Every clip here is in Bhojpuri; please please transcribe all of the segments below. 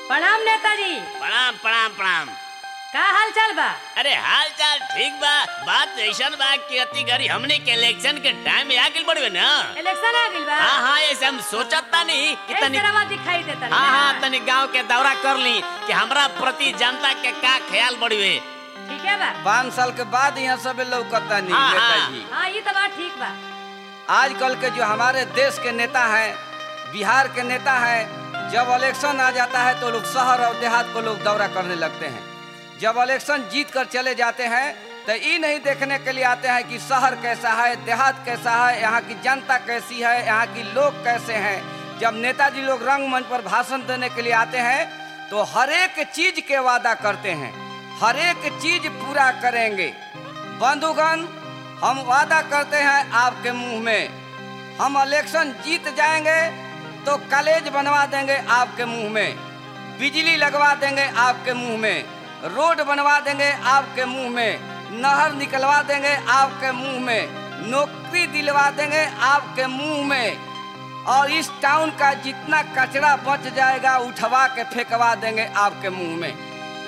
प्रणाम नेताजी। प्रणाम प्रणाम प्रणाम। का हाल चाल बा? अरे हाल चाल ठीक बा। बात ऐसन बा कि अति घड़ी हमने के इलेक्शन के टाइम आ गइल बड़वे ना। इलेक्शन आ गइल बा। हाँ ऐसे हम सोचत नहीं कि तनी दिखाई देता। हाँ तनी गांव के दौरा कर ली कि हमरा प्रति जनता के का ख्याल बड़वे। ठीक है बा। 5 साल के बाद यहाँ सब लौकता नहीं हाँ, नेताजी। हाँ ये तो बात ठीक बा। आजकल के जो हमारे देश के नेता हैं, बिहार के नेता हैं, जब इलेक्शन आ जाता है तो लोग शहर और देहात को लोग दौरा करने लगते हैं। जब इलेक्शन जीत कर चले जाते हैं तो ये नहीं देखने के लिए आते हैं कि शहर कैसा है, देहात कैसा है, यहाँ की जनता कैसी है, यहाँ की लोग कैसे हैं। जब नेताजी लोग रंगमंच पर भाषण देने के लिए आते हैं तो हर एक चीज के वादा करते हैं, हर एक चीज पूरा करेंगे। बंधुगण, हम वादा करते हैं आपके मुंह में, हम इलेक्शन जीत जाएंगे तो कॉलेज बनवा देंगे आपके मुंह में, बिजली लगवा देंगे आपके मुंह में, रोड बनवा देंगे आपके मुंह में, नहर निकलवा देंगे आपके मुंह में, नौकरी दिलवा देंगे आपके मुंह में, और इस टाउन का जितना कचरा बच जाएगा उठवा के फेंकवा देंगे आपके मुंह में।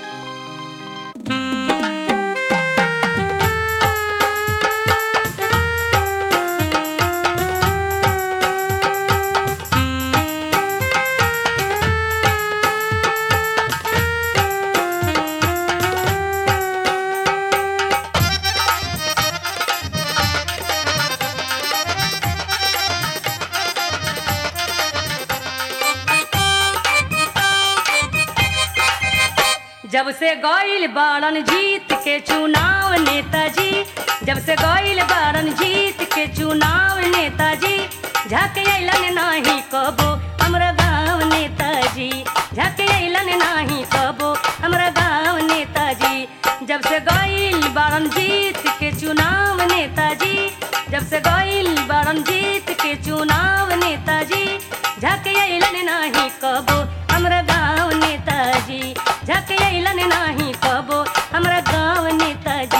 जब से गइल बारन जीत के चुनाव नेताजी, जब से गइल बारन जीत के चुनाव नेताजी, झाके अइलन नाही कबो हमरा गाँव नेताजी, झाके अइलन नाही कबो हमरा गाँव नेताजी। जब से गइल बारन जीत के चुनाव नेताजी, जब से गइल बारन जीत के चुनाव नेताजी, झाके अइलन नाही कबो हमरा गाँव नेताजी, झाके अइलन नाही कबो हमरा गाँव नेताजी।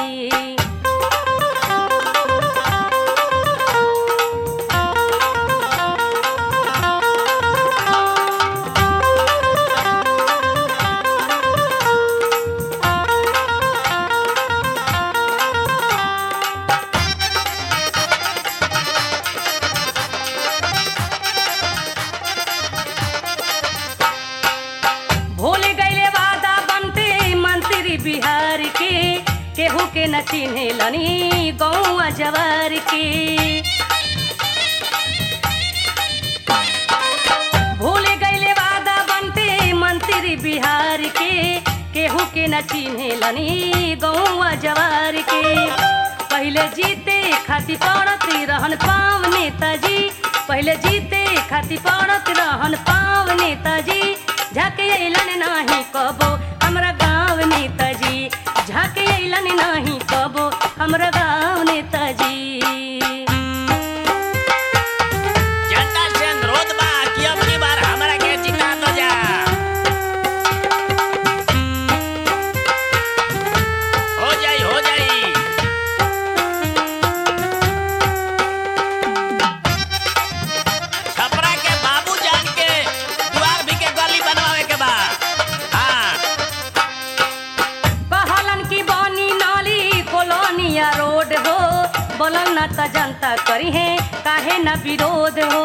बिहार के केहू के न चिन्हेलनी गौआ जवार के, भूल गइले वादा बनते मंत्री बिहार के, केहू के न चिन्हेलनी गौआ जवार के। पहले जीते खातिर पड़त रहन पाँव नेताजी, पहले जीते खातिर पड़त रहन पाँव नेताजी, झाके अइलन नाही कबो हमरा गाँव नेताजी, झाके अइलन नाही कबो हमरा गाँव नेताजी। जनता से अनुरोध बा कि अगली बार हमरा के जिता दो जा। हो जाई हो जाई। छपरा के बाबू जान के द्वार भी के गली बनवावे के बा। कॉलोनिया रोड हो, बोलन न त जनता करी है काहे न विरोध हो।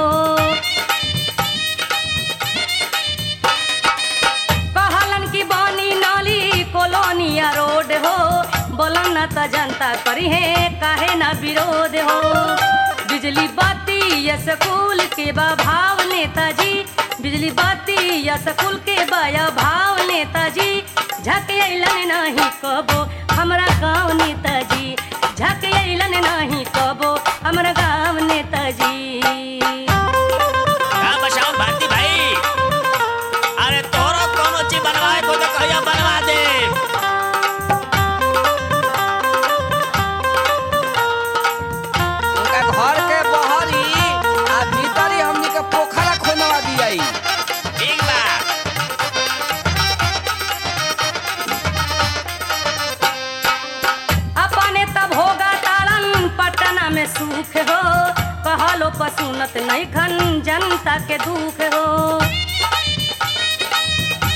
कहलन की बनी नाली कॉलोनिया रोड हो, बोलन न त जनता करी है काहे न विरोध हो। बिजली बाती या स्कूल के बा भाव नेताजी, बिजली बाती या स्कूल के बा भाव नेताजी, झाके अइलन नहीं कबो हमरा गाँव नेताजी, झाके अइलन नहीं कबो हमरा गाँव नेताजी। बचाओ भारती भाई, अरे तोरो कोनो चीज बनवाए को तो कहिया बनवा दे। उनका घर के बहरी आ भीतरी हमनी के पोखरा खोनवा दियाई। ठीक बा। अपने तब होगा तालन पटना में सुख हो, कहलो पसुनत नहीं खन जनता के दुख हो।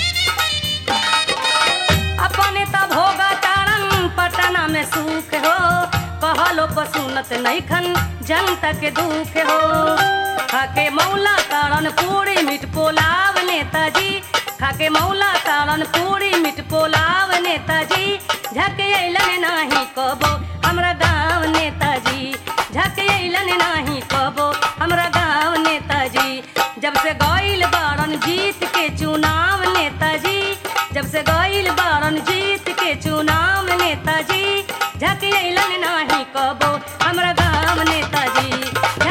बाप सुनत नहीं खन जनता के दुख हो। खाके मौला ताड़न पूरी मिट पोलाव नेताजी, खाके मौला ताड़न पूरी मिट पोलाव नेताजी। झके अइलन नाही कबो हमरा गाँव नेताजी, झके अइलन नाही कबो हमरा गाँव नेताजी। जब से गइल बारन जीत के चुनाव नेताजी, जब से गइल बारन जीत के चुनाव नेताजी। झके अइलन नाही कबो हमरा गाँव नेताजी।